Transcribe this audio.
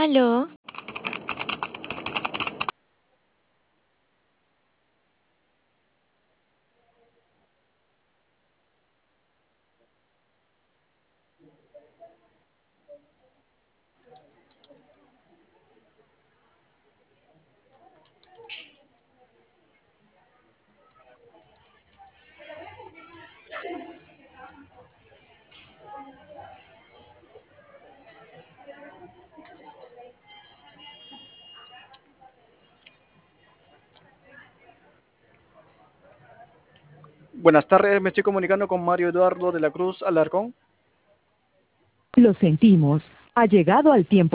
Aló, Buenas tardes, me estoy comunicando con Mario Eduardo de la Cruz Alarcón. Lo sentimos, ha llegado al tiempo.